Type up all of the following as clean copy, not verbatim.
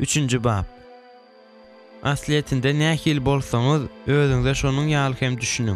3-nji bab. Asliyetinde nähil bolsaňyz, özüňize şonuň ýaly hem düşüniň.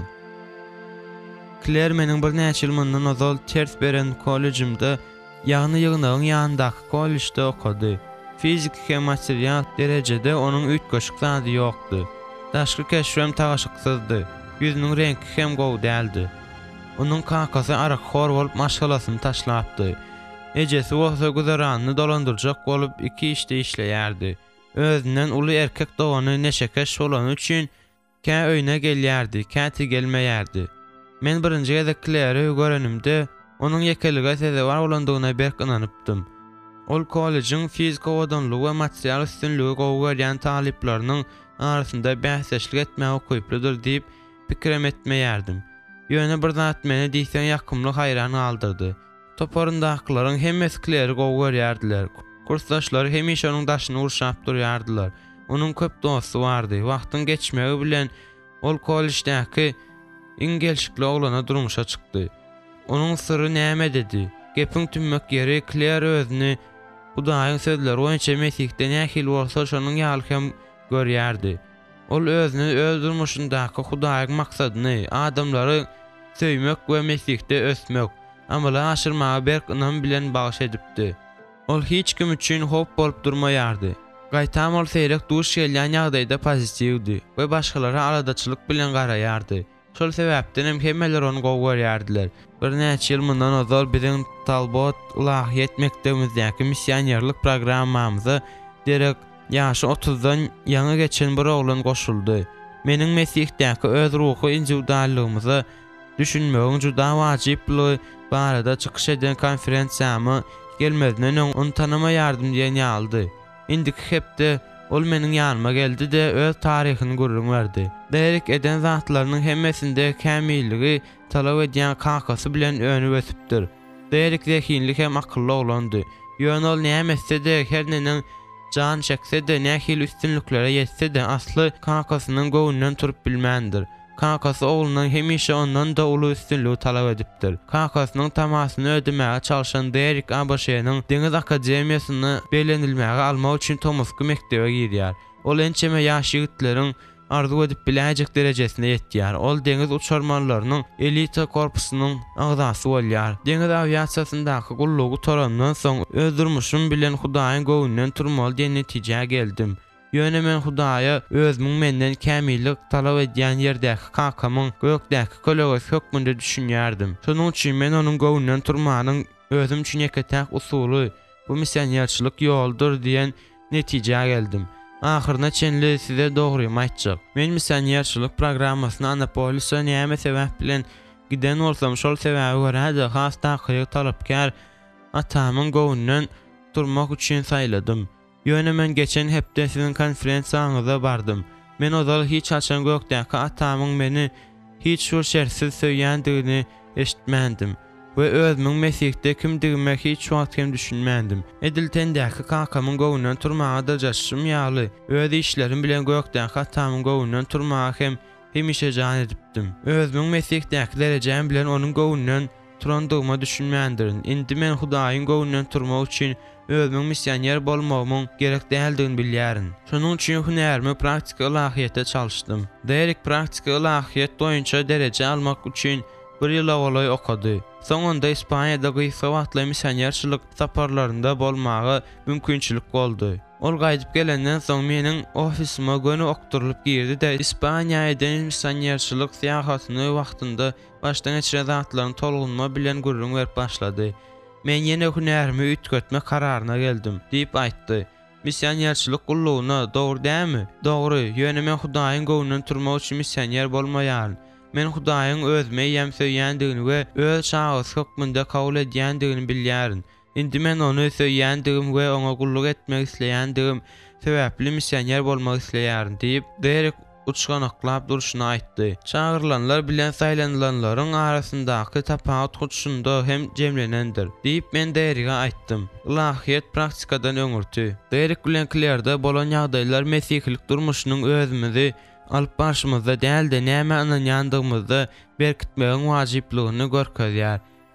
Claire meniň bir näçe ýyl mundan ozal ters beren kollejimde, ýagny ýygnagyň ýanyndaky kollejde okudy. Fizik hem material derejede onuň üýtgeçlik zady ýokdy. Daşky keşfem tagaşyksyzdy. Ýüzüniň rengi hem gowy däldi. Onuň kakasy arak hor bolup maşgalasyny taşlapdy. Ejesi bolsa güzaranyny dolandyrjak bolup iki işte işleýärdi. Özünden uly erkek dogany neşekeş bolan üçin kä öýüne gelýärdi, käti gelmeýärdi. Men birinji gede Claire görenimde onuň ýekelige seze bar bolandygyna berk inanypdym. Ol kollejiň fizik owadanlygy we material üstünligi gowy görýän talipleriniň arasynda bähseşlik etmäge okyplydyr diýip pikirem etmeýärdim. Ýöne bir zat meni diýsen ýakymly haýran aldyrdy. Toporundakylaryň hemmesi Claire gowy görýärdiler. Kursdaşlary hemişe onuň daşyny urşap durýardylar. Onuň köp dosty bardy. Wagtyň geçmegi bilen ol kollejdäki ingelşikli oglana durmuşa çykdy. Onuň syry näme dedi? Gepiň tümmek ýeri Claire özüni Hudaýyň sözleri boýunça Mesihde nähil bolsa şonuň ýaly hem görýärdi. Ol özüni öldürmüşindaky Hudaýyň maksadyny, adamlary söýmek we Mesihde ösmek, amala aşyrmaga berk inan bilen bagyş edipdi. Ol hiç kim üçin hop bolup durmaýardy. Gaýtam ol seýrek duş gelýän ýagdaýda pozitiwdi we başgalara aradaçylyk bilen garaýardy. Şol sebäpden hem hemmeler onu gowy görýärdiler. Bir näçe ýyl mundan ozal biziň Talbot Ilahiýet mekdebimizdäki missionerlik programmamyza derek ýaşy 30-dan ýaňy geçen bir oglan goşuldy. Meniň Mesihdäki öz ruhy individuallygymyzy düşünmegiň juda wajyply barada çykyş eden konferensiýamy gelmezden onu tanama ýardym diýen ýaldy. Indiki hepde ol meniň ýanyma geldi de öz taryhyny gurrun berdi. Derek eden zatlarynyň hemmesinde kämilligi talap edýän kakasy bilen öňü ösüpdir. Derek zehinlik hem akylly oglandy. Ýöne ol näme de her neniň jan çekse de nähil üstünliklere ýetse de asly kakasynyň gowunden turup bilmändir. Kakasy oğlundan hemişe ondan da ulu üstünlüğü talap edipdir. Kakasynyň tamasyny ödemäge çalışan Derek Abaşeýanyň Deňiz Akademiýasyny belenilmäge almak üçin Tomosky mektebe girýär. Ol ençeme ýaş ýigitleriň arzu edip biläjek derejesine ýetýär. Ol deňiz uçarmanlarynyň elita korpusynyň agzasy bolýar. Deňiz aviasiýasyndaky gullugy torandan soň öz durmuşym bilen Hudaýyň gowunden turmaly diýen netijäge geldim. Ýöne men Hudaýa özümiň menden kämillik talap edýän ýerdäki kakamyň gökdäki kolegasy hökmünde düşünýärdim. Şonuň üçin men onuň gowunden turmanyň özüm üçin ýeketäk usuly, bu missionerçilik ýoldur diýen netijäge geldim. Ahyrına çenli size dogrymy aýtjak. Men missionerçilik programmasyna Anapolis'a näme sebäp bilen giden bolsam şol sebäbi görä-de has takyry talapkar atamyň gowunden turmak üçin saýladym. Ýöne men geçen hepde sizin konferensiýaňyza bardym. Men ozal hiç açan gökdäki atamyň meni hiç şol şersiz söýýändigini eşitmändim we özümiň Mesihde kimdigime hiç wagt hem düşünmändim. Ediltendäki kakamyň gowunden turmaga da jaşşym ýaly. Öz işlerim bilen gökdäki atamyň gowunden turmaga hem hemişe jan edipdim. Özümiň Mesihdäki derejem bilen onuň gowunden turandygyma düşünmändirin. Indi men Hudaýyň gowunden turmak üçin özümiň missioner bolmagymyň gerek däldigini bilýärin. Şonuň üçin hünärimi praktik ilahiýete çalışdym. Derek praktik ilahiýet boýunça dereje almak üçin bir ýyl awalay okudy. Soňunda Ispaniýada gysa wagtly missionerçilik saparlarynda bolmagy mümkinçilik boldy. Ol gaýdyp gelenden soň meniň ofisime göni okturylyp girdi de Ispaniýadan missionerçilik syýahatyny wagtynda başdan geçiren zatlaryň tolgunma bilen gurrun berip başlady. Men ýene hünärimi üýtgetmek kararyna geldim diýip aýtdy. Missionerçilik gullugyna dogry dämi? Dogry. Ýöne men Hudaýyň gowunden turmak üçin missioner bolmaýaryn. Men Hudaýyň özüme ýem söýýändigini we öz şahsy hökmünde kabul edýändigini bilýärin. Indi men onu söýýändigim we oňa gulluk etmek isleýändigim sebäpli missioner bolmak isleýärin diýip Derek uçganaklap duruşuna aýtdy. Çağırlanlar bilen saýlanılanlaryň arasyndaky tapagat tutuşunda hem jemlenendir diýip men Derek'e aýtdym. Ilahiýet praktikadan öňürtü. Derek bilen Claire'de bolan ýagdaýlar mesihlik durmuşynyň özümizi alyp başymyzda däl de näme ananýandygymyzda berkitmegiň wajyplygyny görkezýär.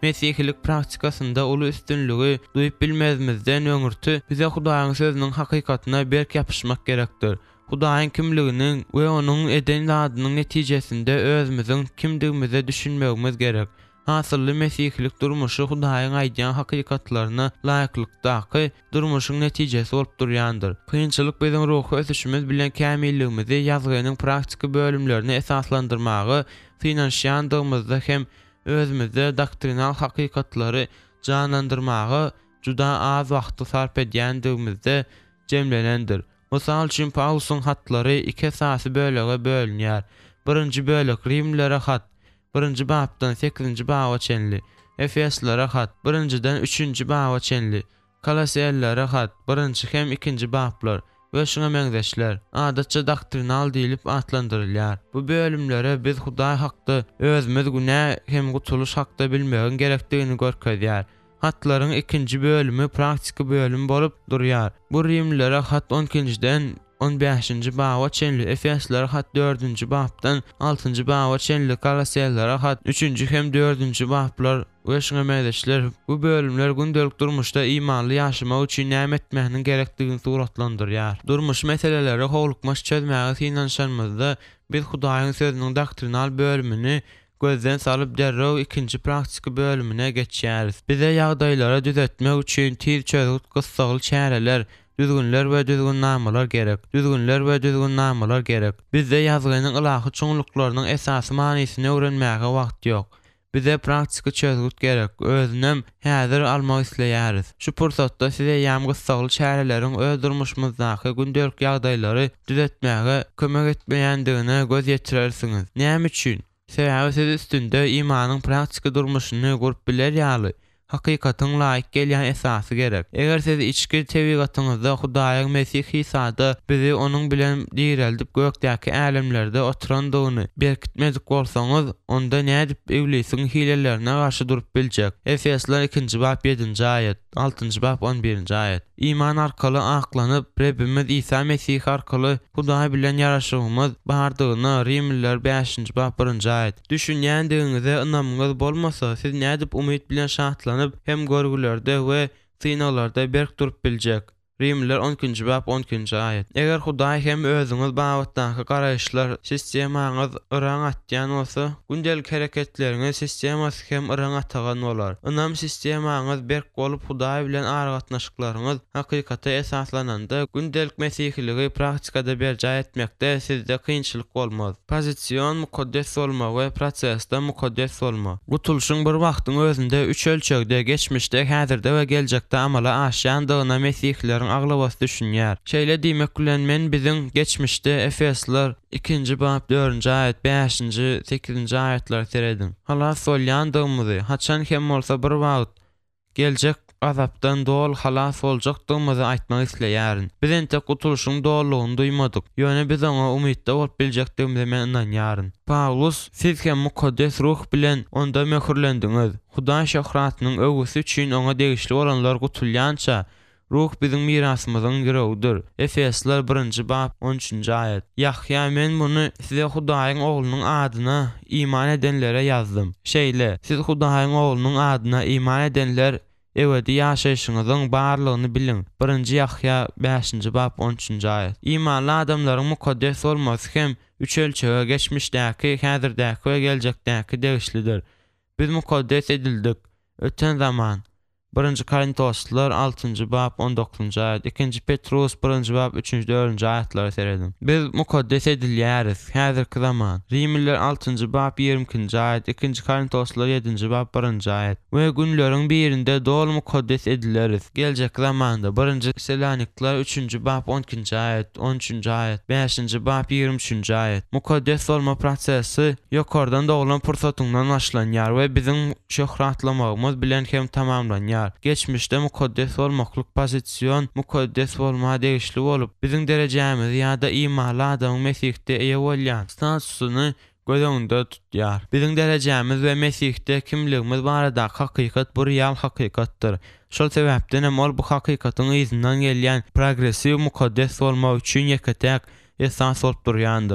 Mesihlik praktikasynda uly üstünlügi duýup bilmezmizden öňürtü bize Hudaýyň sözüniň hakykatyna berk ýapyşmak gerekdir. Hudaýyň kimligini we onuň eden zadynyň netijesinde özümiziň kimdigimize düşünmegimiz gerek. Hasylly mesihlik durmuşy Hudaýyň aýdýan hakykatlaryna laýyklykdaky durmuşyň netijesi bolup durýandyr. Kynçylyk biziň ruhy ösüşimiz bilen kämilligimizi ýazgynyň praktik bölümlerini esaslandyrmagy, finansiýandygymyzda hem özümizde doktrinal hakykatlary canlandyrmagy juda az wagty sarf edýändigimizde jemlenendir. Mysal üçin Paulusyň hatlary iki esasy bölege bölünýär. Birinji bölek Rimlere hat 1-nji babdan 8-nji baba çenli, Efeslere hat 1-njidən 3-nji baba çenli, Kolossiyellere hat 1-nji hem 2-nji bablar we şuna meňzeşler adatça doktrinal diýilip atlandyrylýar. Bu bölümlere biz Hudaý hakda özümiz günä hem gutuluş hakda bilmegen gerekdigini görkezýär. Hatlaryň ikinji bölümi praktik bölüm bolup durýar. Bu Rimlere hat 12-njidən 15-nji baba çenli, Efeslere hat 4-nji babdan 6-njy baba çenli, Kolossiyellere hat 3-nji hem 4-nji bablar we şuna meňzeşler. Bu bölümler gündelik durmuşda imanly ýaşamak üçin näme etmeginiň gerekdigini suratlandyrýar. Durmuş meseleleri howlukmaş çözmäge synanşanmazda biz Hudaýyň sözüniň doktrinal bölümini gözden salyp derrew ikinji praktik bölümine geçýäris. Bize ýagdaýlara düzeltmek üçin tiz çözgüt gyssaly çäreler, düzgünler we düzgün namalar gerek. Bizde ýazgynyň ilahy çoňluklarynyň esasy manysyny öwrenmäge wagt ýok. Bize praktik çözgüt gerek. Özünem häzir almak isleýäris. Şu pursatda size ýam gyssaly çäreleriň öz durmuşymyzdaky gündelik ýagdaýlary düzeltmäge kömek etmeýändigine göz ýetirersiňiz. Näme üçin? Sebäbi siz üstünde imanyň praktik durmuşyny görüp bilerýärli. Hakykatyň laýyk gelýän esasy gerek. Eger siz içki tebigatyňyzda Hudaýyň Mesih İsa'da bizi onuň bilen diýreldip gökdäki älemlerde oturandygyny berkitmedik bolsaňyz, onda nädip iblisiň hilelerine garşy durup biljek. Efesler 2-nji bab 7-nji aýat, 6-njy bab 11-nji aýat. İman arkaly aklanyp Rabbimiz İsa Mesih arkaly Hudaý bilen ýaraşygymyz bardygyny Rimliler 5-nji bab 1-nji aýat. Düşünýändigiňize ynamyňyz bolmasa, siz nädip umyt bilen şahatlanyp hem görgülerde we synalarda berk durup biljek. Rimliler 12-nji bab 12-nji aýat. Eger Hudaý hem özüňiz bagatdaky garaýşlar sistemaňyz ıraň atýan bolsa, gündelik hereketleriňiz sistemasy hem ıraň atagan bolar. Ynam sistemaňyz berk bolup Hudaý bilen aragatnaşyklaryňyz hakykata esaslananda gündelik mesihiligi praktikada berja etmekde sizde kynçylyk bolmaz. Pozisiýon mukaddes bolma we prosesde mukaddes bolma. Gutuluşyň bir wagtyň özünde üç ölçekde geçmişde, häzirde we geljekde amala aşýandygyna mesihliler aglabas düşünýär. Şeýle diýmek bilen men biziň geçmişde Efesler 2-nji bab 4-nji aýat, 5-nji, 8-nji aýatlar seredim. Halas bolýandygymyzy, haçan hem bolsa bir wagt geljek azapdan dol halas boljakdygymyzy aýtmak isleýärin. Biz ente gutuluşyň dollugyny duýmadyk. Ýöne biz oňa umytda bolup biljakdygymyzy men inanýaryn. Paulus, siz hem mukaddes ruh bilen onda möhürlendiňiz. Hudaý şöhratynyň öwgüsi üçin oňa degişli bolanlar gutulýança ruh bizim mirasymyzyň giregidir. Efesler 1-nji bab 13-nji aýat. Yahya, men muny size Hudaýyň oglunyň adyna iman edenlere ýazdym. Şeýle, siz Hudaýyň oglunyň adyna iman edenler ebedi ýaşaýyşyňyzyň barlygyny bilin. 1-nji Yahya 5-nji bab 13-nji aýat. İmanly adamlaryň mukaddes bolmasy hem üç ölçege geçmişdäki, häzirdäki we geljekdäki degişlidir. Biz mukaddes edildik. Öten zaman 1-nji Korintoslar 6-njy bab 19-njy aýat, 2-nji Petrus 1-nji bab 3-nji 4-nji aýatlary seredim. Biz mukaddes edilýäris häzirki zaman. Rimliler 6-njy bab 22-nji aýat, 2-nji Korintoslar 7-nji bab 1-nji aýat. We günleriň birinde dol mukaddes edileriz. Geljek zamanda 1-nji Selanikler 3-nji bab 12-nji aýat, 13-nji aýat, 5-nji bab 23-nji aýat. Mukaddes bolma prosesi ýokardan doglan pursatyňdan başlanýar we biziň şöhratlamagymyz bilen hem tamamlanýar. Geçmişde mukaddes bolmaklyk pozisiýon mukaddes bolma degişli bolup biziň derejemiz ýa-da imanly adamyň Mesihde eýe bolýan statusyny göz öňünde tutýar. Biziň derejemiz we Mesihde kimligimiz barada hakykat bir ýal hakykatdyr. Şol sebäpden hem ol bu hakykatyň izinden gelýän progressiw mukaddes bolmak üçin ýeketek esas bolup durýandyr.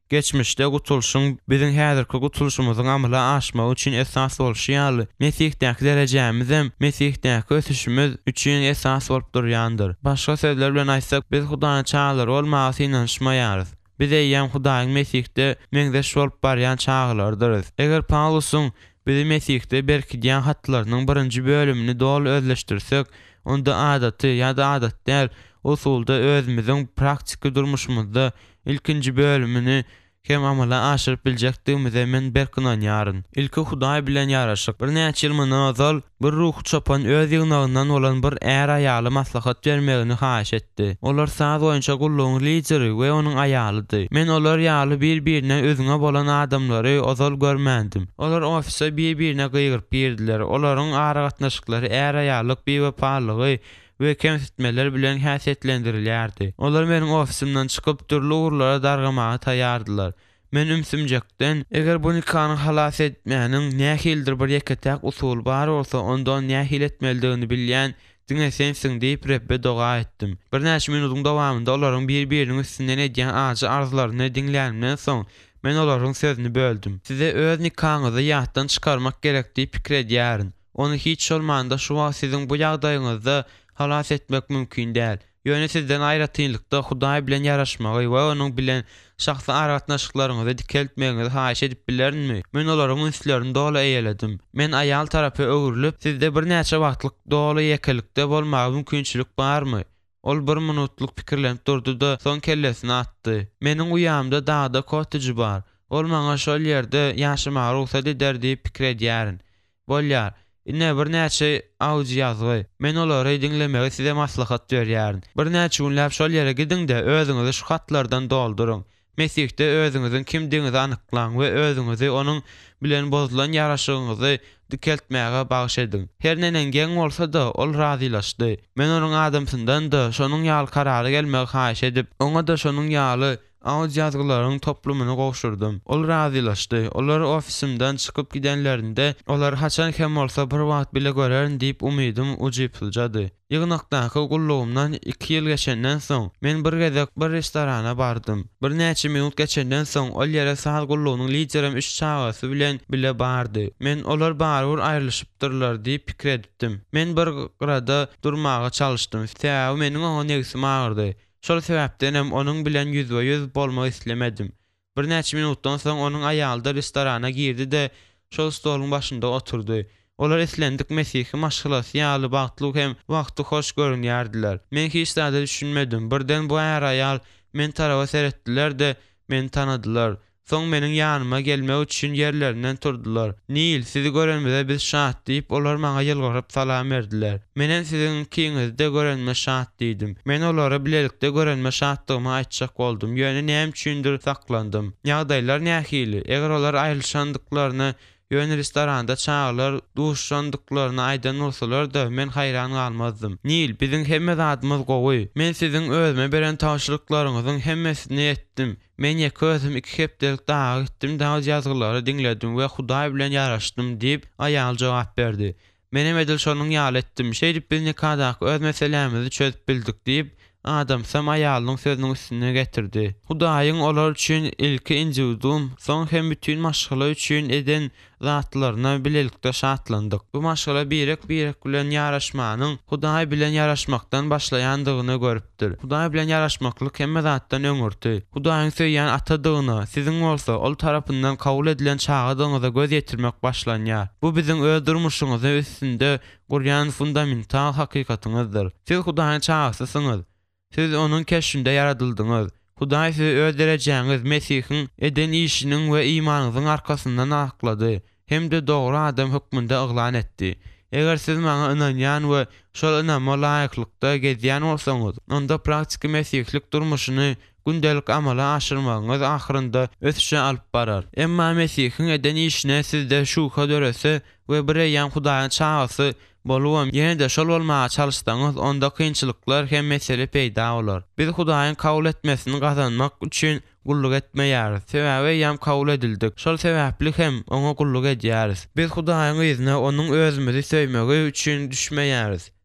Geçmişde gutulşyň biziň häzirki gutulşymyzyň amyla aşmagy üçin esas bolşy ýaly. Mesihdäki derejämiz hem Mesihdäki ösüşimiz üçin esas bolup durýandyr. Başga sözler bilen aýtsak, biz Hudaýyň çağlary bolmagy inanşmaýarys. Biz eýýäm Hudaýyň Mesihde meňzeş bolup barýan çağlardyr. Eger Paulusyň bizi Mesihde berkidýän hatlarynyň birinji bölümini dol özleşdirsek, onda adaty ýa-da adat däl, usulda özümiziň praktiki durmuşymyzda ilkinji bölümini hem amala aşyryp biljekdigimize men berkinanýaryn. Ilki Hudaý bilen ýaraşyk. Bir näçe ýyl mundan ozal bir ruh çopan öz ýygnagyndan bolan bir är aýaly maslahat bermegini haýyş etdi. Olar saz boýunça gullugyň lideri we onuň aýalydy. Men olar ýaly bir-birine özüňe bolan adamlary ozal görmendim. Olar ofise bir-birine gyýgyryp girdiler. Olaryň ara gatnaşyklary är aýalyk bewepalygy we kemsitmeler bilen häsiýetlendirilýärdi. Olar meniň ofisimden çykyp türli urlara dargamagy taýýardylar. Men ümsümjekden, eger bu nikahny halas etmäniň nähildir bir ýeketäk usul bar bolsa, ondan nähil etmelidigini bilýän diňe sensiň diýip Rebbe doga etdim. Bir näçe minutyň dowamında olaryň bir-biriniň üstünden edýän ajy arzularyny diňlänimden soň men olaryň sözüni böldüm. Size öz nikahyňyzy ýatdan çykarmak gerekdi pikir edýärin. Onu hiç olmanda şu wagt siziň bu ýagdaýyňyzda halas etmek mümkin däl. Ýöne sizden aýratynlykda Hudaý bilen ýaraşmagy we onuň bilen şahsy aratnaşyklaryňyzy dikeltmegiňizi haýyş edip bilermi? Men olaryň üstlerini dola eýeledim. Men aýal tarapy öwrülip, sizde bir näçe wagtlyk dola ýekelikde bolmagy mümkinçilik barmy? Ol bir minutluk pikirlenip durdy da soň kellesini atdy. Meniň uýamda dağda kotyjy bar. Ol maňa şol ýerde ýaşamagy ruhsat eder diýip pikir edýärin. Bolýar. Inne bir näçe audio ýazgy. Men olary dinlemegi size maslahat berýärin. Bir näçe günläp şol ýere gidin-de özüňizi şu hatlardan dolduryň. Mesihde özüňiziň kimdiňizi anyklaň we özüňizi onuň bilen bozulan ýaraşygyňyzy dikeltmäge bagyş edin. Her nenen geň bolsa-da ol razylaşdy. Men onuň adamsyndan da şonuň ýaly karary gelmegi haýyş edip, oňa da şonuň ýaly audio ýazgylaryň toplumyny gowşurdum. Ol razylaşdy. Olar ofisimden çykyp gidenlerinde olar haçan hem bolsa bir wagt bile görerin diýip umydym ujypyljady. Ýygnakdaky gullugymdan 2 ýyl geçenden soň men bir gezek bir restorana bardym. Bir näçe minut geçenden soň ol ýere saz gullugynyň liderim üç çağasy bilen bile bardy. Men olar barur aýrylyşypdyrlar diýip pikir etdim. Men bir grada durmaga çalışdym. Täze meniň oňa negsim agyrdy. Şol sebäpden hem onuň bilen yüzbe-yüz bolmagy islemedim. Bir näçe minutdan soň onuň aýaly da restorana girdi de şol stoluň başynda oturdy. Olar eslendik Mesihi maşgylasy ýaly bagtlyk hem wagty hoş görünýärdiler. Men hiç zada düşünmedim. Birden bu är aýal men tarawa seretdiler de meni tanadylar. Soň meniň ýanyma gelmek üçin ýerlerinden turdular. "Nil, sizi görenmede biz şahat" diýip olar maňa ýylgyryp salam berdiler. Menen siziň kiňizde görenme şahat diýdim. Men olara bilelikde görenme şahatdygymy aýtjak boldum. Ýöne näme üçindir saklandym. Ýagdaýlar nähili? Eger olar aýrylşandyklaryny ýöne restoranda çağlar duşandyklaryny aýdan bolsalar da men haýran galmazdym. "Nil, biziň hemme zadymyz gowy. Men siziň özüme beren tawşylyklaryňyzyň hemmesini etdim. Men ýeke özüm 2 hepdelik dağa gitdim, dağa ýazgylary diňledim we Hudaý bilen ýaraşdym" diýip aýal jogap berdi. "Menem edil şonuň ýaly etdim. Şeýdip biz nikahdaky öz meselemizi çözüp bildik" diýip adam sam aýalyň sözüniň üstüne getirdi. Hudaýyň olar üçin ilki injewdum, soň hem bütün maşgala üçin eden zatlaryna bilelikde şatlandyk. Bu maşgala birek bilen ýaraşmanyň Hudaý bilen ýaraşmakdan başlaýandygyny görüpdir. Hudaý bilen ýaraşmaklyk hemme zatdan öňürti. Hudaýyň söýýän atadygyna siziň bolsa ol tarapyndan kabul edilen çağadyňyza göz ýetirmek başlanýar. Bu biziň öz durmuşyňyzy üstünde gurýan fundamental hakykatyňyzdyr. Siz Hudaýyň çağasysyňyz. Siz onuň keşfinde yaradyldyňyz. Hudaý sizi öz derejeňiz Mesihiň eden işiniň we imanyňyzyň arkasyndan aklady. Hem de dogry adam hukmunda yglan etdi. Eger siz maňa inanýan we şol inanma laýyklykda gezýän bolsaňyz, onda praktiki mesihlik durmuşyny gündelik amala aşyrmagyňyz ahyrynda ösüşe alyp barar. Emma Mesihiň eden işine sizde şuka dörese we bir ýan Hudaýyň çağasy bolubam ýene de şol bolmaga çalışsaňyz, onda kynçylyklar hem mesele peýda bolar. Biz Hudaýyň kabul etmesini gazanmak üçin gulluk etmeýäris. Sebäbi ýam kabul edildik. Şol sebäpli hem oňa gulluk edýäris. Biz Hudaýyň izine onuň özümizi söýmegi üçin düşmeýäris.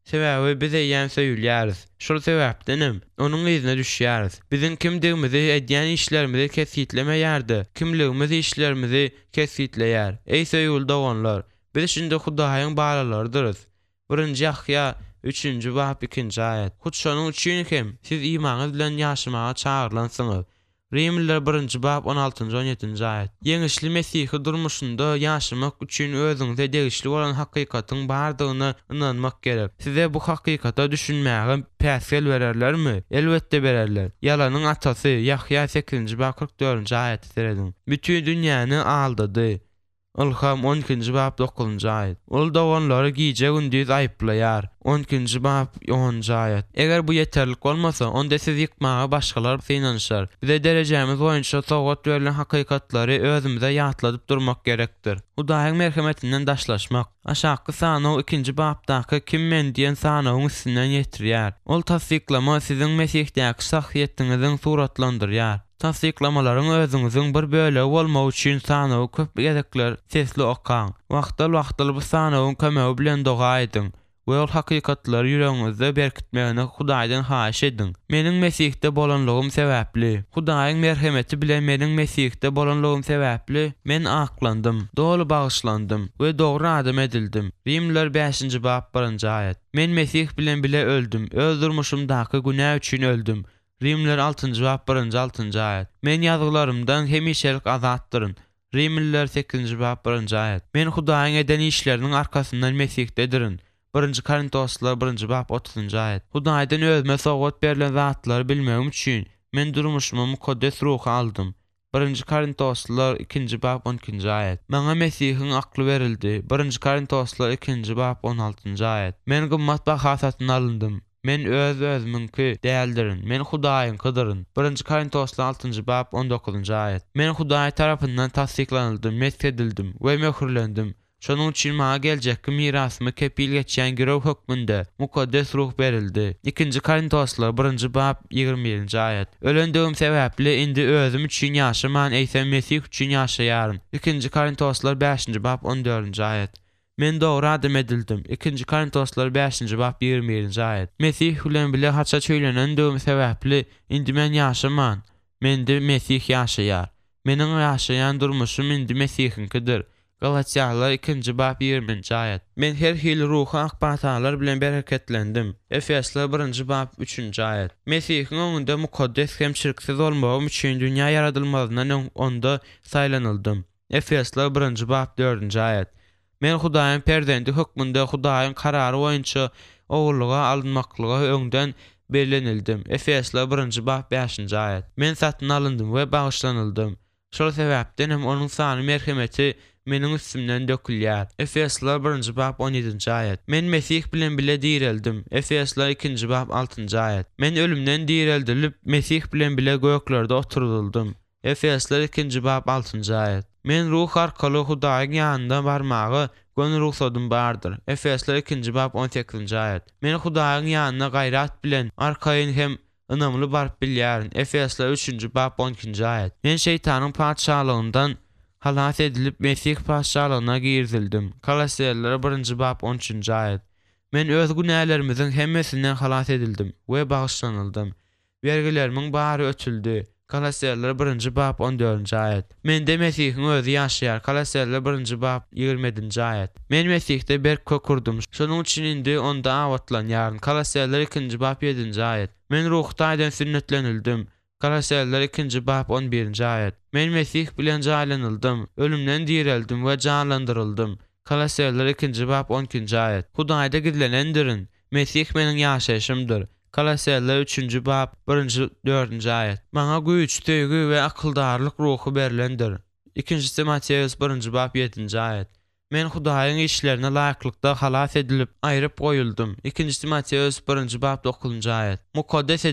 Sebäbi biz eýän söýülýäris. Şol sebäpdenem onuň izine düşýäris. Bizim kimdigimizi edýän işlerimizi kesitlemeýärdi. Kimligimiz işlerimizi kesitleýär. Ey söýül doganlar, biz şimdi Hudaýyň balalarydyrys. 1-nji Yahya 3-nji bab 2-nji aýat. Hut şonuň üçin hem siz iýmanyň bilen ýaşamaga çagyrlansyňyz. Rimliler 1-nji bab 16-njy 17-nji aýat. Yeňişli Mesihi durmuşynda ýaşamak üçin özüňize degişli bolan hakykatyň bardygyna inanmak gerek. Size bu hakykata düşünmäge päsgel bererlermi? Elbetde bererler. Ýalanyň atasy Yahya 8-nji bab 44-nji aýaty serediň. Bütün dünýäni aldady. Ilham 12-nji bab 9-njy aýat. Ol doganlary giýje gündüz aýyplaýar. 12-nji bab 10-njy aýat. Eger bu ýeterlik bolmasa, onda siz ýykmaga başgalar synanyşar. Bize derejemiz boýunça sowgat berilen hakykatlary özümize ýatladyp durmak gerekdir. Hudaýyň merhametinden daşlaşmak. Aşağı sanaw 2-nji babdaky kim men diýen sanawyň üstünden ýetirýär. Ol tasdiklama siziň Mesihdeäki şahsiýetiniziň suratlandyrýar. Tasdiklamalarың özüňiziň bir bölegi bolmagy üçin sanawy köp gerekler sesli okan. Wagtly bu sanawyň kömegi bilen doga edin. We ol hakykatlary ýüregiňizde berkitmegini Hudaýdan haýyş edin. Meniň Mesihde bolanlygym sebäpli. Hudaýyň merhameti bilen meniň Mesihde bolanlygym sebäpli men aklandym, dolu bagyşlandym we dogry adam edildim. Rimliler 5-nji bab 1-nji aýat. Men Mesih bilen bile öldüm. Öldürmüşümdaky günah üçin öldüm. Rimliler 6-njy bab 1-nji 6-njy aýat. Men ýazgyllarymdan hemişelik azatdyryn. Rimliler 8-nji bab 1-nji aýat. Men Hudaýyň eden işleriniň arkasyndan Mesihdedirин. 1-nji Korintoslar 1-nji bab 30-njy aýat. Hudaýdan özüme sowgat berilen zatlary bilmegim üçin men durmuşymy mukaddes ruhy aldym. 1-nji Korintoslar 2-nji bab 12-nji aýat. Maňa Mesihiň akly berildi. 1-nji Korintoslar 2-nji bab 16-njy aýat. Men gymmat baha satyn alındym. Men özüminki däldirin. Men Hudaýynkydyrin. 1-nji Korintoslar 6-njy bab 19-njy aýat. Men Hudaý tarapyndan tasdiklanyldım, methedildim we möhürlendim. Şonuň üçin maňa geljekki mirasymy kepil geçýän girow hökmünde mukaddes ruh berildi. 2-nji Korintoslar 1-nji bab 21-nji aýat. Ölendigim sebäpli indi özüm üçin ýaşaman eýsem Mesih üçin ýaşaýaryn. 2-nji Korintoslar 5-nji bab 14-nji aýat. Men dogry adam edildim. 2-nji Korintoslar 5-nji bab 21-nji aýat. Mesih bilen bile haça çöýlenendigim sebäpli indi men ýaşaman. Mende Mesih ýaşaýar. Meniň ýaşaýan durmuşym indi Mesihinkidir. Galatiyalılar 2-nji bab 20-nji aýat. Men her hili ruha akbatalar bilen bereketlendim. Efesler 1-nji bab 3-nji aýat. Mesihiň öňünde mukaddes hem şirksiz bolmagym üçin dünýä yaradylmagyna onda saýlanyldım. Efesler 1-nji bab 4-nji aýat. Men Hudaýyň perdendi hökmünde Hudaýyň karary boýunça ogullyga alınmaklyga öňden bellenildim. Efesler 1-nji bab 5-nji aýat. Men satyn alındım we bagyşlanyldım. Şol sebäpden hem onuň sany merhameti meniň üstümden dökülýär. Efesler 1-nji bab 17-nji aýat. Men Mesih bilen bile dirildim. Efesler 2-nji bab 6-njy aýat. Men ölümden dirilip Mesih bilen bile göklerde oturuldum. Efesler 2-nji bab 6-njy aýat. Men ruh arkaly Hudaýyň ýanynda barmagy gönül ruhsadym bardyr. Efesler 2-nji bab 18-nji aýat. Men Hudaýyň ýanyna gaýrat bilen arkaýyn hem ynamly barp bilýärin. Efesler 3-nji bab 12-nji aýat. Men şeytanyň padşahlygyndan halas edilip Mesih padşahlygyna girdildim. Kolosiyalılar 1-nji bab 13-nji aýat. Men öz günälerimiziň hemmesinden halas edildim we bagyşlanyldım. Vergilerimiň bary ötüldi. Kolosiyalılar 1-nji bab 14-nji aýat. Mende Mesihiň özü ýaşaýar. Kolosiyalılar 1-nji bab 20-nji aýat. Men Mesihde berk kökürdüm. Şonuň üçin indi onda awatlanýaryn. Kolosiyalılar 2-nji bab 7-nji aýat. Men ruhdaýdan sünnetlenildim. Kolosiyalılar 2-nji bab 11-nji aýat. Men Mesih bilen jaýlanyldım, ölümden dirildim we janlandyryldım. Kolosiyalılar 2-nji bab 12-nji aýat. Hudaýda gizlenendirin. Mesih meniň ýaşaýşymdyr. Kolosiyalılar 3-nji bab 1-nji 4-nji aýat. Maňa güýç, töýgü we akyldarlyk ruhy berilendir. 2-nji Matteus 1-nji bab 7-nji aýat. Men Hudaýyň işlerine laýyklykda halas edilip aýryp goýuldum. 2-nji Matteus 1-nji bab 9-njy aýat. Mukaddes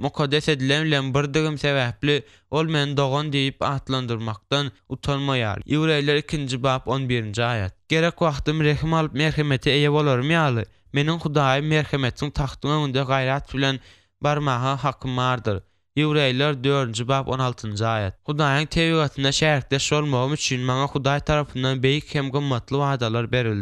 edilen bilen birdigim sebäpli ol meni dogan diýip atlandyrmakdan utanmaýar. Ýüreýler 2-nji bab 11-nji aýat. Gerek wagtym rehim alyp merhamete eýe bolarym ýaly. Meniň Hudaýy merhametiň taxtynyň öňünde gaýrat bilen barmagy hakym bardyr. Ýüreýler 4-nji bab 16-njy aýat. Hudaýyň tebigatyna şärikdeş bolmagym üçin maňa Hudaý tarapyndan beýik hem gymmatly wadalar berildi.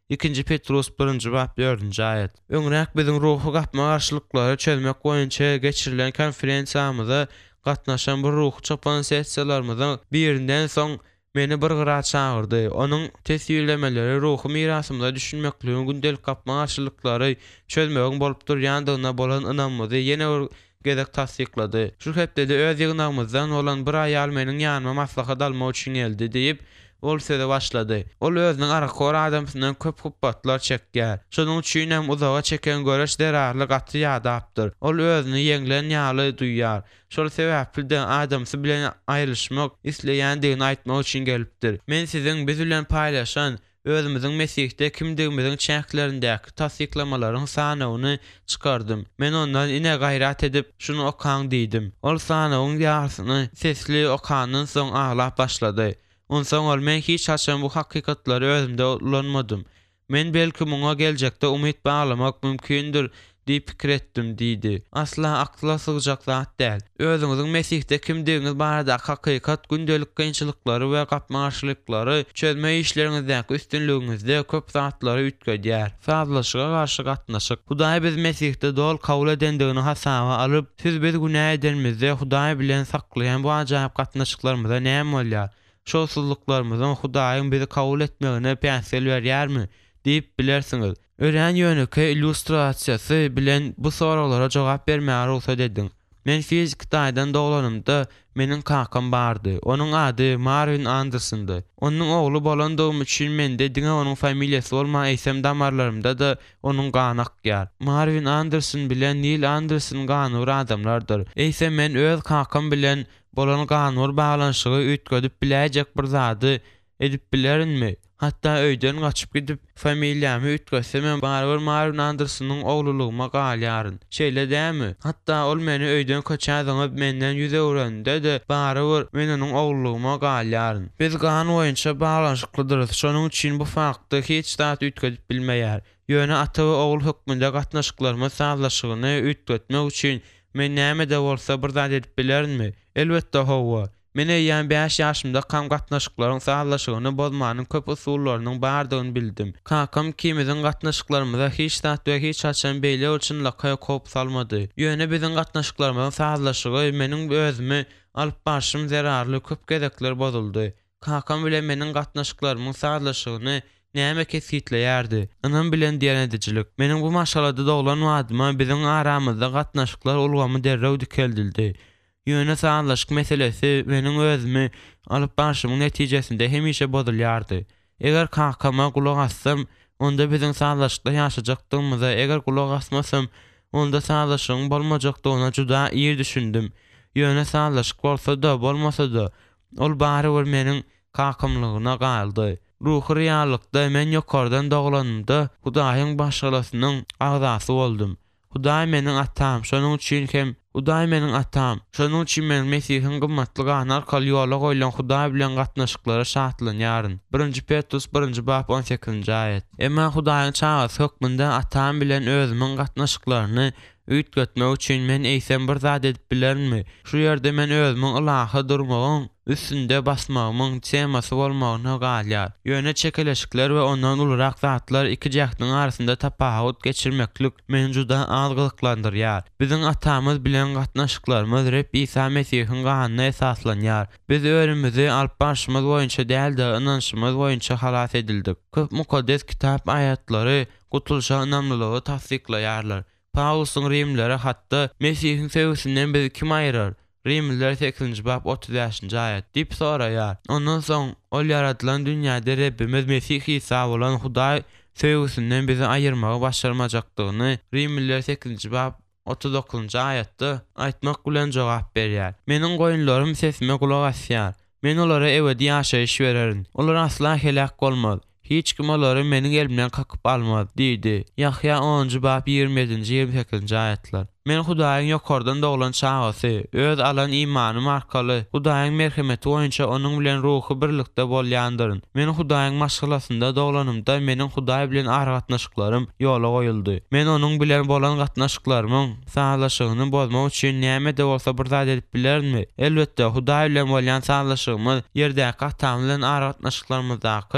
2 Petrus 1-nji bab 4-nji aýat. Öňrek biziň ruhy gapma garşylyklary çözmek boýunça geçirilen konferensiýamyza gatnaşan bir ruh çapan sessiýalarymyzyň birinden soň meni bir gyra çağırdy. Onuň tesirlemeleri ruhy mirasymda düşünmekligiň gündelik gapma garşylyklary çözmegiň bolup durýandygyna bolan ynanmagy ýene bir gezek tasdiklady. Şu hepde öz ýygnamyzdan olan bir aýal meniň ýanyma maslahat almak üçin geldi diýip ol söze başlady. Ol özüniň arakor adamsynyň köp hupbatlar çekýär. Şonuň üçin hem uzaga çeken göreş derarly gaty ýadapdyr. Ol özüni ýeňlen ýaly duýýar. Şol sebäpden adamsy bilen aýryşmak isleýändigini aýtmak üçin gelipdir. Men siziň biz bilen paýlaşan özümiziň Mesihde kimdigimiziň çäklerindäki tasdiklamalaryn sanawyny çykardym. Men ondan ine gaýrat edip şunu okan diýdim. Ol sanawyň ýarsyny sesli okandan soň ağlap başlady. Onsoň ol men hiç haçan bu hakykatlary özümde ulanmadym. Men belki muňa geljekde umyt baglamak mümkindir diýip pikir etdim diýdi. Asla akla sygjak zat däl. Özüňiziň Mesihde kimdigiňiz barada hakykat gündelik kynçylyklary we gapma garşylyklary çözme işleriňizdäki üstünlügiňizde köp zatlary ütgedýär. Fazlaşyga garşy gatnaşyk. Hudaý biz Mesihde dol kabul edendigini hasaba alyp, siz biz günah edenimizde Hudaý bilen saklayan bu ajaýyp gatnaşyklarymyza näme bolýar? Şolsuzluklarymyzyň Hudaýyň bizi kabul etmegine päsel berýärmi diýip bilersiňiz. Ören ýönüke illustrasiýasy bilen bu soralara jogap bermäge ruhsat ediň. Men fizik daýdan doglanymda meniň kakam bardy. Onuň ady Marvin Andersondy. Onuň ogly bolandygym üçin mende diňe onuň familiýasy bolma eýsem damarlarymda da onuň gany akýar. Marvin Anderson bilen Neil Anderson ganyr adamlardyr. Eýsem men öz kakam bilen bolan ganyr baglanyşygy ütgedip biläjek bir zady edip bilerinmi? Hatta öýden gaçyp gidip familiýamy ütgesem barber Marvin Andersonyň oglulygma galýaryn. Şeýle dämi? Hatta ol meni öýden köçädiňip menden 100 euronda da barber men onuň oglulygma galýaryn. Biz gan boýunça baglanyşyklydyr. Şonuň üçin bu fakty hiç zat ütgedip bilmeýär. Ýöne ata we ogul hökmünde gatnaşyklarymyz sazlaşygyny ütgetmek üçin men näme de bolsa bir zat edip bilerinmi? Elbetde howa. Men ýa 5 ýaşymda kam gatnaşyklaryň sazlaşygyny bozmanyň köp usullarynyň bardygyny bildim. Kakam kimiziň gatnaşyklarymyza hiç zat we hiç haçan beýle ölçünlükkä kop salmady. Ýöne biziň gatnaşyklarymyzyň sazlaşygy meniň özümi alyp başym zerarly köp gezekler bozuldy. Kakam bilen meniň gatnaşyklarymyň sazlaşygyny näme kesitleýärdi? Anam bilen diýen edicilik. Meniň bu maşalada doglan wadyma biziň aramyzda gatnaşyklar ulgamy derrew dikeldildi. Ýöne sağlaşyk meselesi meniň özümi alyp başymyň netijesinde hemişe bozulýardy. Eger kakama gulak assam, onda biziň sağlaşykda ýaşajakdygymyza, eger gulak asmasam, onda sağlaşygyň bolmajakdygyna juda iyi düşündim. Ýöne sağlaşyk bolsa da, bolmasa da, ol bary bir meniň kakamlygyna galdy. Ruhy reallykda men ýokardan doglanymda Hudaýyň başgalasynyň agzasy boldum. Hudaý meniň atam, şonuň üçin hem Hudaý meniň atam. Şonuň üçin men Mesihiň gymmatly gany arkaly ýola goýulan Hudaý bilen gatnaşyklara şatlanýaryn. 1 Petrus 1-nji bab 18-nji aýat. Emma Hudaýyň çağasy hökmünde atam bilen özümiň gatnaşyklaryny ütgetmek üçin men eýsem bir zat edip bilerinmi? Şu ýerde men özümiň ilahy durmagyň üstünde basmagymyň temasy bolmagyna galýar. Ýöne çekeleşikler we ondan ulurak zatlar iki jahtyň arasynda tapawut geçirmeklik meni juda algylyklandyrýar. Biziň atamyz bilen gatnaşyklarymyz Reb İsa Mesihiň ganyna esaslanýar. Biz ölümimizi alyp başymyz boýunça däl-de inanşymyz boýunça halas edildik. Köp mukaddes kitap aýatlary gutulşa inanmlylygy tasdiklaýarlar. Paulusyň Rimlere hatda Mesihiň sevgisinden bizi kim aýyrar? Rimliler 8-nji bab 35-nji aýat diýip soraýar. Ondan soň ol yaradylan dünýäde Rebbimiz Mesih İsa bolan Hudaý sevgisinden bizi aýyrmagy başarmajakdygyny Rimliler 8-nji bab 39-njy aýatda aýtmak bilen jogap berýär. Meniň goýunlarym sesime gulak asýar. Men olara ebedi ýaşaýyş bererin. Olar asla helak bolmaz. Hiç kim olary meniň elimden kakyp almaz diýdi. Yahya 10-njy bab 27-nji 28-nji aýatlar. Men Hudaýyň ýokardan doglan çağasy, öz alan imanym arkaly Hudaýyň merhemeti boýunça onuň bilen ruhy birlikde bolýandyryn. Men Hudaýyň maşgalasynda doglanymda meniň Hudaý bilen gatnaşyklarym ýola goýuldy. Men onuň bilen bolan gatnaşyklarymyň sağlaşygyny bozmak üçin näme de bolsa bir zat edip bilerinmi? Elbetde Hudaý bilen bolan sağlaşygymyz ýerdäki atam bilen gatnaşyklarymyzdaky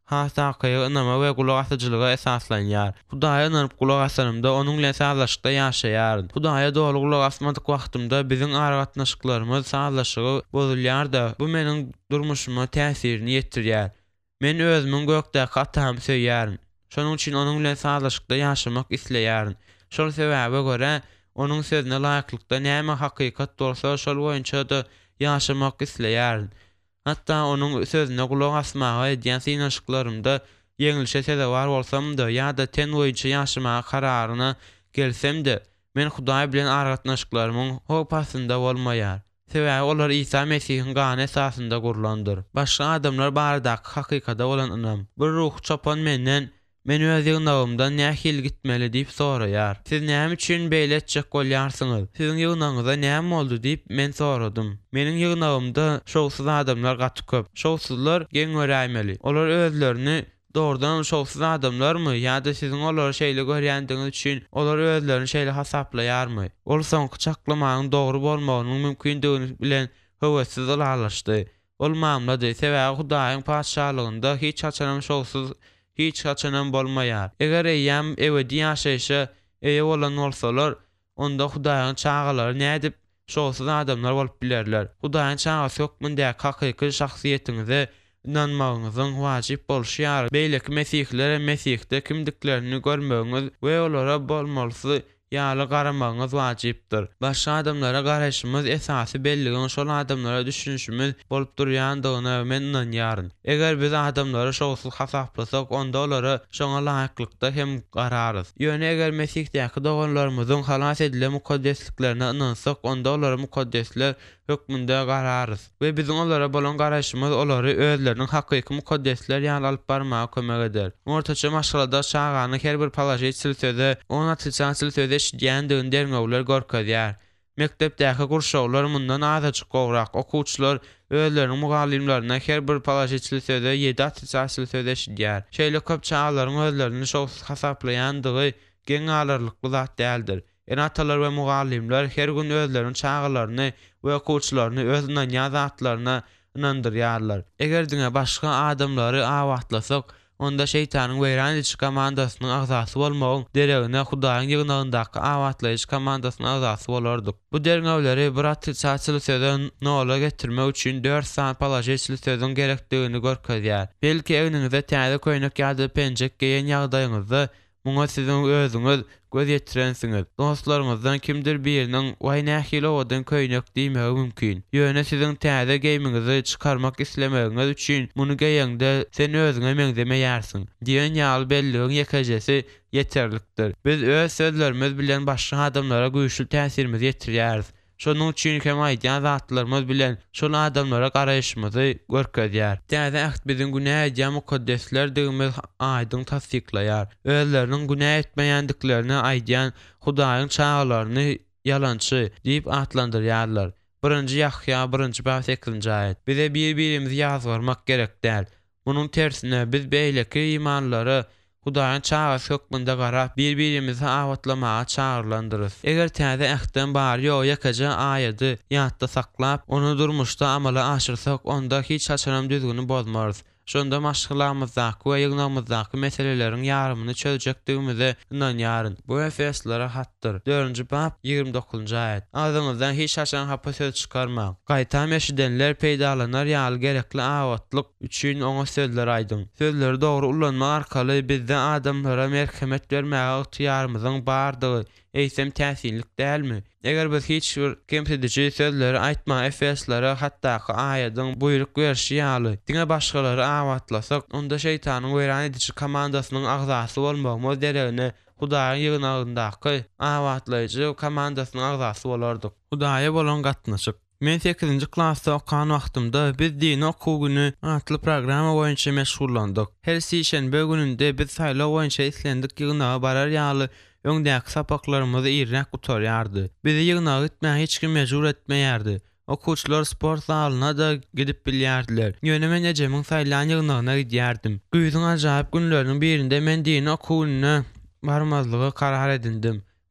hasakaýa ynama we gulak asyjylyga esaslanýar. Hudaýa ynanyp gulak asanymda onuň bilen sazlaşykda ýaşaýaryn. Hudaýa dogry gulak asmadyk wagtymda biziň aragatnaşyklarymyz sazlaşygy bozulýar-da bu meniň durmuşyma täsirini ýetirýär. Men özümiň gökdäki atamy söýýärin. Şonuň üçin onuň bilen sazlaşykda ýaşamak isleýärin. Şol sebäbe görä onuň sözüne laýyklykda näme hakykat bolsa şol boýunça da ýaşamak isleýärin. Hatta onuň sözüne gulak asmaga edýän synaşyklarymda ýeňilşe sebäp bolsam-da ýa-da ten boýunça ýaşamaga kararyna gelsem-de men Hudaý bilen aragatnaşyklarymyň hopasynda bolmaýar. Sebäbi olar İsa Mesihiň gany esasynda gurulandyr. Başga adamlar baradaky hakykata bolan ynam. Bir ruh çapan menden men öz ýygnagymdan nähil gitmeli diýip soraýar. Siz näme üçin beýle etjek bolýarsyňyz? Siziň ýygnagyňyza näme boldy diýip men soradym. Meniň ýygnagymda şowsuz adamlar gaty köp. Şowsuzlar geň öräýmeli. Olar özlerini doğrudan şowsuz adamlarmy ýa-da siziň olar şeýle görýändiňiz üçin olar özlerini şeýle hasaplaýarmy? Ol soňky çaklamagyň dogry bolmagynyň mümkindigini bilen höwessiz alaşdy. Ol mamlady sebäbi Hudaýyň paçalygynda hiç haçanam şowsuz hiç haçanam bolmaýar. Eger eýem ebedi ýaşaýşa eýe bolan bolsalar, onda Hudaýyň çağalary nädip şowsuz adamlar bolup bilerler. Hudaýyň çağasy ýokmundäki hakyky şahsiýetinize inanmagyňyzyň wajyp bolşýar. Beýleki mesihler mesihde kimdiklerini görmegiňiz we olara bolmalysy ýaly garamagyňyz wajypdyr. Başga adamlara garaşymyz esasy belligiň şol adamlara düşünüşimiz bolup durýandygyna men inanýaryn. Eger biz adamlara şowsuz hasaplasak, onda olara şoňa laýyklykda hem gararys. Ýöne eger Mesihdeäki doganlarymyzyň halas edilen mukaddesliklerine inansak, onda olara mukaddesler hökmünde gararys. We biziň olara bolan garaşymyz olary özleriniň hakyky mukaddesler ýaly alyp barmagy kömek eder. Ortaça maşgalada çağany her bir palajet silsede, ona tilsan silsede şidýändigini derňewler görkezýär. Mektepdäki gurşawlar mundan azajyk gowrak okuwçylar özleriniň mugallimlerine her bir palajet silsede 7 tilsan silsede şidýär. Şeýle köp çağlaryň özlerini şowsuz hasaplaýandygy geň alyrlykly zat däldir. Enatalar we mugallimler her gün özleriniň çağlaryny we okuwçylaryny özünden ýazatlaryna inandyrýarlar. Eger diňe başga adamlary awatlasak, onda şeytanyň weýran edici komandasynyň agzasy bolmagyň deregine Hudaýyň ýygnagyndaky awatlaýyjy komandasynyň agzasy bolardyk. Bu derňewleri bir atylçaçyly sözden nola getirmek üçin 4 saat palajetçilik sözüň gerekdigini görkezýär. Belki eňiniňizde täze köýnek ýa-da penjek geýen ýagdaýyňyzda muňa siziň özüňiz göz ýetirensiniz. Dostlaryňyzdan kimdir biriniň "Why nähil owadan köýnek" diýmegi mümkin. Ýöne siziň täze geýmiňizi çykarmak islemegiňiz üçin muny geýende sen özüňe meňzemeýärsiň diýen ýaly belligiň ýekejesi ýeterlikdir. Biz öz sözlerimiz bilen başga adamlara güýçli täsirimizi ýetirýäris. Şonuň üçin hem aýdýan zatlarymyz bilen şol adamlara garaýşymyzy görkezýär. Täze äht biziň günah edýän mukaddesler diýmeli aýdyň tasdiklaýar. Özleriniň günah etmeýändiklerini aýdýan Hudaýyň çağalaryny yalançy diýip atlandyrýarlar. 1-nji Yahya 1-nji bab 8-nji aýat. Bize bir-birimizi ýazgarmak gerek däl. Munyň tersine biz beýleki imanlary Hudaýyň çağasy hökmünde garap bir-birimizi awatlamaga çağırlandyrys. Eger täze ähden bar ýok ýakaja aýady ýatda saklap, onu durmuşda amala aşyrsak, onda hiç haçanam düzgünü bozmarys. Şonda maşgylamyzdaky we ýygnamyzdaky meseleleriň ýarymyny çözjekdigimize inanýaryn. Bu Efeslara hatdyr. 4-nji bab 29-njy aýat. Ağzynızdan hiç haçan hapa söz çykarma. Gaýtam eşidenler peýdalanar ýaly gerekli awatlyk üçin oňa sözler aýdyň. Sözleri dogry ulanmak arkaly bizde adamlara merhemet bermäge ýarymyzyň bardygy eýsem täsirlik dälmi? Eger biz hiç bir kemsedici sözleri aýtma Efeslara hatdaky aýadyň buyruk berşi ýaly diňe başgalary awatlasak, onda şeytanyň weýran edici komandasynyň agzasy bolmagymyz deregine Hudaýyň ýygnagyndaky awatlaýjy komandasynyň agzasy bolardyk. Hudaýa bolan gatnaşyk. Men 8-nji klassda okan wagtymda biz dini okuw güni atly programa boýunça meşgullandyk. Her şeýşembe gününde biz saýlaw boýunça islendik ýygnaga barar ýaly öňdäki sapaklarymyzy irrak gutarýardy. Bizi ýygnaga gitmäge hiç kim mejbur etmeýärdi. Okuwçylar sport zalyna da gidip bilýärdiler. Ýöne men ejemiň saýlan ýygnagyna gidýärdim. Güýdüň ajaýyp günleriniň birinde men dini okuwyna barmazlygy karar edindim.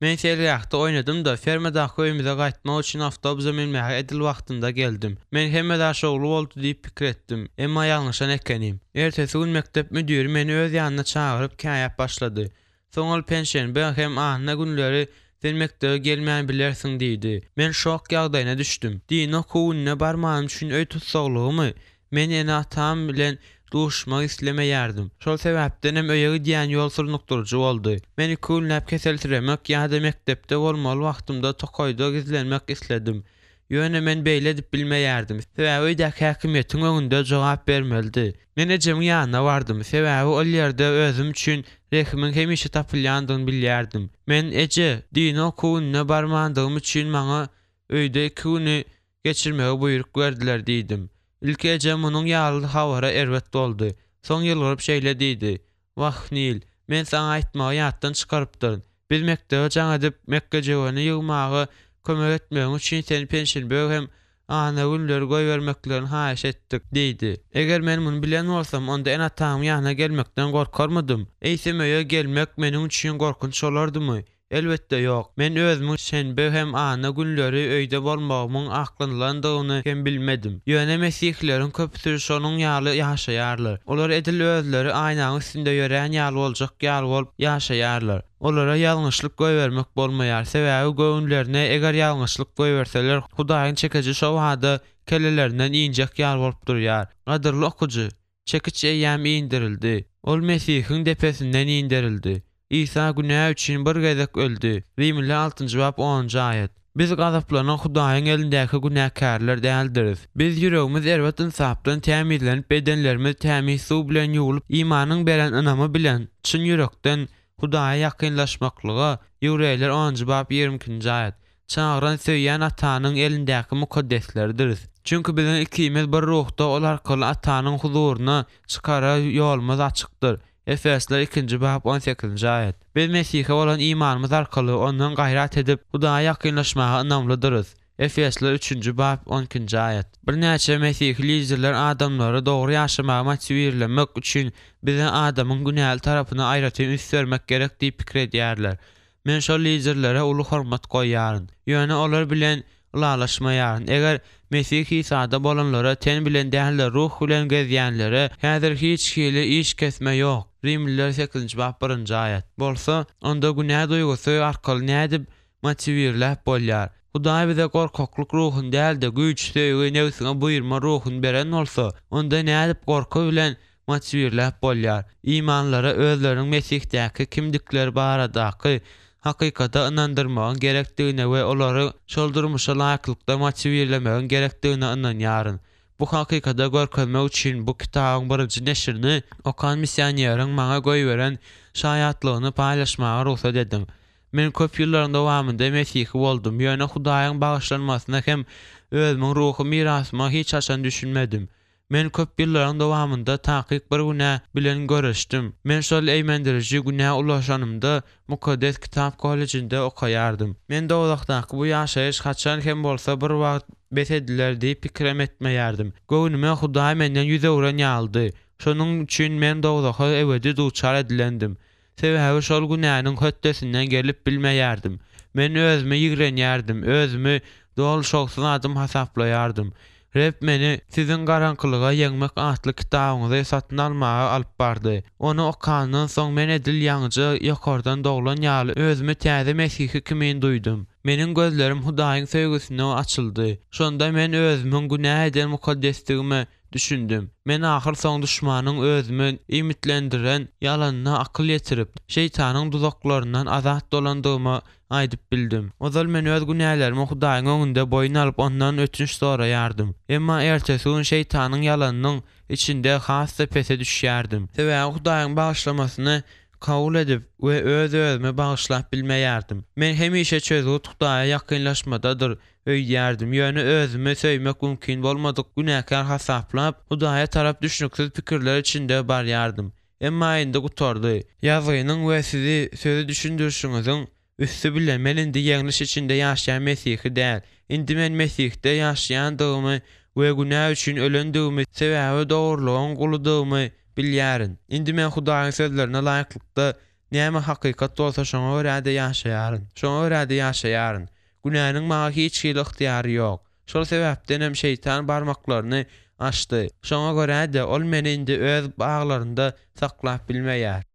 Men selyaqda oynadım da fermadaky öýümüze gaýtmak üçin awtobusa minmäge edil wagtynda geldim. Men hemme de şogly boldy diýip pikir etdim. Emma ýalňyşan ekenim. Ertesi gün mektep müdiri meni öz ýanyna çagyryp käýäp başlady. Soňal pensiýenbe hem ahna günleri sen mektebe gelmän bilersiň diýdi. Men şok ýagdaýyna düşdüm. Dino kuwunyna barmağym üçin öý tutsaglygymy? Men ene atam bilen duşmak islemeýärdim. Şol sebäpden hem öýe gidýän ýol surnukdurjy boldy. Meni küllap keseltiremek ýa-da mektepde bolmaly wagtymda tokoýda gizlenmek isledim. Ýöne men beýle edip bilmeýärdim. Sebäbi öýdäki häkimiýetiň öňünde jogap bermeldi. Men ejem ýanyna bardym. Sebäbi ol ýerde özüm üçin rehimiň hemişe tapylýandygyny bilýärdim. Men eje dino kuwunyna barmandygym üçin maňa öýde 2 güni geçirmege buyruk berdiler diýdim. İlk ejem munyň ýaly hawara erwet boldy. Soň ýylgyryp şeýle diýdi. Wah Nil, men saňa aýtmagy ýatdan çykarypdyryn. Biz mektebe jaň edip Mekkejewany ýygmagy kömek etmegiň üçin seni pensiýenbe hem ana günleri goý bermeklerini haýyş etdik diýdi. Eger men muny bilen bolsam, onda en atamyň ýanyna gelmekden gorkarmydym? Eýsem öýe gelmek meniň üçin gorkunç bolardymy? Elbetde ýok. Men özümi şenbe hem ana günleri öýde bolmagymyň aklanylandygyny hem bilmedim. Ýöne mesihleriň köpüsi şonuň ýaly ýaşaýarlar. Olar edil özleri aýnaň üstünde ýören ýaly boljak ýaly bolup ýaşaýarlar. Olara ýalňyşlyk goý bermek bolmaýar. Sebäbi göwnlerine eger ýalňyşlyk goý berseler, Hudaýyň çekeji şol wada kelelerinden iňjek ýaly bolup durýar. Gadyrly okugy, çekiç eýýäm indirildi. Ol Mesihiň depesinden indirildi. İsa günah üçin bir gezek öldü. Rimli 6-njy bab 10-njy aýat. Biz gazaplanan Hudaýyň elindäki günahkarlar däldiris. Biz ýüregimiz erwet insapdan tämizlenip bedenlerimiz tämiz suw bilen ýuwulyp imanyň beren ynamy bilen çyn ýürekden Hudaýa ýakynlaşmaklyga Ýewreýler 10-njy bab 22-nji aýat. Çağıran söýýän atanyň elindäki mukaddeslerdir. Çünkü bizim ikimiz bir ruhda ol arkaly atanyň huzuruna çykara ýolumuz açykdyr. Efesler 2-nji bab 18-nji aýat. Biz Mesihe bolan imanymyz arkaly ondan gaýrat edip Hudaýa ýakynlaşmaga ynamlydyryz. Efesler 3-nji bab 12-nji aýat. Bir näçe Mesihli liderler adamlary dogry ýaşamaga motiwirlemek üçin bize adamyň günäli tarapyna aýratyn üst bermek gerek diýip pikir edýärler. Men şol liderlere uly hormat goýýaryn. Ýöne olar bilen ulalaşmaýaryn. Eger Mesih İsa'da bolanlara ten bilen dähler ruh bilen gezýänlere häzir hiç hili iş kesme ýok. Rimliler 8-nji bab 1-nji aýat. Bolsa, onda günah duýgusy arkaly nädip motiwirläp bolýar. Hudaý bize gorkaklyk ruhun däl-de güýç söýgü nefsine buýurma ruhun beren bolsa, onda nädip gorky bilen motiwirläp bolýar. İmanlara özleriniň Mesihtäki kimdikleri baradaky hakykata inandyrmagyň gerekdigine we olary şol durmuşa laýyklykda motiwirlemegiň gerekdigine inanýaryn. Bu hakykata görkezmek üçin bu kitabyň birinji neşrini okan missioneryň maňa goýberen şaýatlygyny paýlaşmaga ruhsat edin. Men köp ýyllardyň dowamında Mesihli boldum. Ýöne Hudaýyň bagyşlanmasyna hem özümiň ruhy mirasyma hiç haçan düşünmedim. Men köp ýyllardyň dowamında takyk bir günä bilen görüşdim. Men şol eýmendiriji günä ulaşanymda mukaddes kitap kolejinde okaýardym. Men dowlakdaky bu ýaşaýyş haçan hem bolsa bir wagt besediler diýip pikirem etmeýärdim. Göwnüme Hudaý menden ýüze uran ýaldy. Şonuň üçin men dowlaka ebedi duçar edilendim. Sebäbi şol günäniň höttesinden gelip bilmeýärdim. Men özüme ýigrenýärdim, özümi dol şoksuz adam hasaplaýardym. Rep meni sizin garankılığa yeňmek atly kitabyňyzy satyn almaga alyp bardy. Onu okandan soň men edil ýaňjy ýokardan doglan ýaly özümi täze Mesihi kimin duýdum. Meniň gözlerim Hudaýyň söýgüsine açyldy. Şonda men özümiň günah eden mukaddesligimi düşündüm. Men ahir soň düşmanyň özümi imitlendiren ýalanyna akyl ýetirip, şeytanyň duzaklaryndan azat dolandygymy aýdyp bildim. Ozal men öz günälerimi Hudaýyň öňünde boyun alyp ondan ötünç soraýardym. Emma ertesi gün şeytanyň ýalanynyň içinde hasda pese düşýärdim. Sebäbi Hudaýyň bagyşlamasyny kabul edip we öz-özüme bagyşlap bilmeýärdim. Men hemişe çözüp Hudaýa ýakynlaşmadadyr öýdärdim. Ýöne özüme söýmek mümkin bolmadyk günäkar hasaplap Hudaýa tarap düşünüksiz pikirler içinde barýardym. Emma indi gutardy. Ýazynyň we sizi sözi düşündirişiňiziň üstü bilen men indi ýeňliş içinde ýaşaýan Mesihi däl. Indi men Mesihde ýaşaýandygymy we günah üçin ölendigimi sebäbi dogrulygyň guludygymy bilýärin. Indi men Hudaýyň sözlerine laýyklykda Näme hakykat bolsa şoňa görä-de ýaşaýaryn. Şoňa görä-de ýaşaýaryn. Günäniň maňa hiç hili ykdyýary ýok. Şol sebäpden hem şeytan barmaklaryny açdy. Şoňa görä-de ol meni indi öz baglarynda saklap bilmeýär.